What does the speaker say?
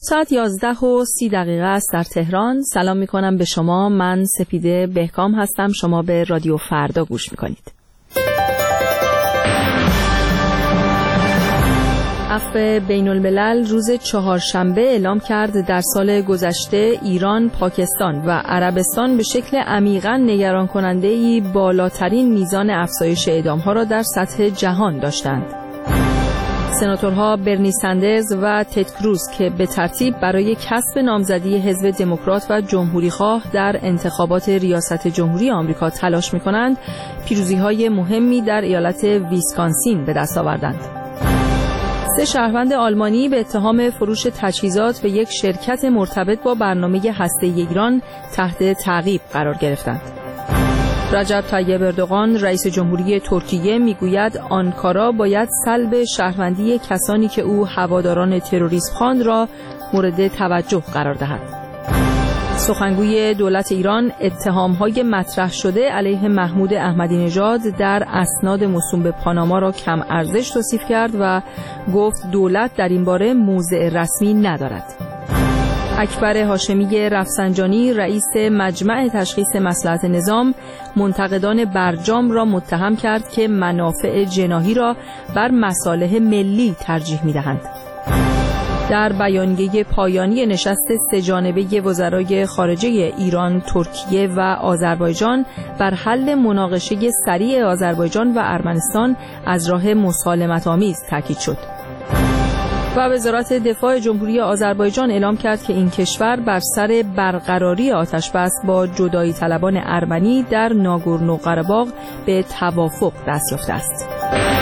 ساعت 11:30 است در تهران. سلام میکنم به شما. من سپیده بهکام هستم. شما به رادیو فردا گوش میکنید. عفو بین الملل روز چهارشنبه اعلام کرد در سال گذشته ایران، پاکستان و عربستان به شکل عمیقاً نگران کننده‌ای بالاترین میزان افزایش اعدام‌ها را در سطح جهان داشتند. سناتورها برنی سندرز و تد کروز که به ترتیب برای کسب نامزدی حزب دموکرات و جمهوریخواه در انتخابات ریاست جمهوری آمریکا تلاش می‌کنند، پیروزی‌های مهمی در ایالت ویسکانسین به دست آوردند. 3 شهروند آلمانی به اتهام فروش تجهیزات به یک شرکت مرتبط با برنامه هسته‌ای ایران تحت تعقیب قرار گرفتند. رجب طیب اردوغان رئیس جمهوری ترکیه میگوید آنکارا باید سلب شهروندی کسانی که او هواداران تروریسم خواند را مورد توجه قرار دهد. سخنگوی دولت ایران اتهام‌های مطرح شده علیه محمود احمدی نژاد در اسناد موسوم به پاناما را کم ارزش توصیف کرد و گفت دولت در این باره موضع رسمی ندارد. اکبر هاشمی رفسنجانی رئیس مجمع تشخیص مصلحت نظام منتقدان برجام را متهم کرد که منافع جناحی را بر مصالح ملی ترجیح می‌دهند. در بیانیه پایانی نشست 3 جانبه وزرای خارجه ایران، ترکیه و آذربایجان بر حل مناقشه سریع آذربایجان و ارمنستان از راه مسالمت‌آمیز تاکید شد. و وزارت دفاع جمهوری آذربایجان اعلام کرد که این کشور بر سر برقراری آتش‌بس با جدایی طلبان ارمنی در ناگورنو قره‌باغ به توافق دست یافته است.